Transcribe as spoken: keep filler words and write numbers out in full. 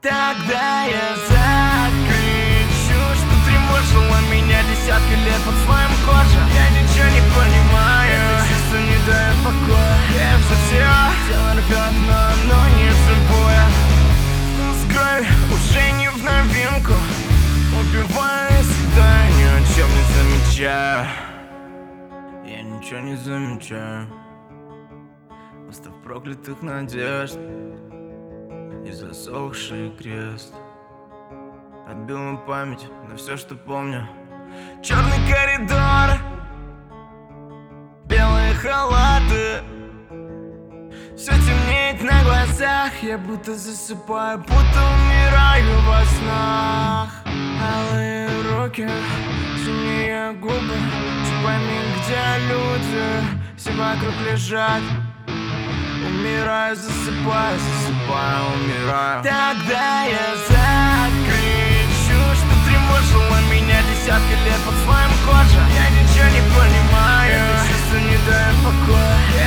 Тогда я закричу, что тревожила меня десятки лет под слоем кожи. Я ничего не понимаю, это чувство не дает покоя. Я все все тело рвет, но оно не живое. Вкус крови уже не в новинку. Убиваюсь, да ни о чем не замечаю. Я ничего не замечаю. Остров проклятых надежд и засохший крест отбил мою память на все, что помню. Черный коридор, белые халаты, все темнеет на глазах. Я будто засыпаю, будто умираю во снах. Алые руки, синие губы, чуть пойми, где люди, все вокруг лежат. Умираю, засыпаю, засыпаю, умираю. Тогда я закричу, что тревожила меня десятки лет под слоем кожи. Я ничего не понимаю, это чувство не дает покоя.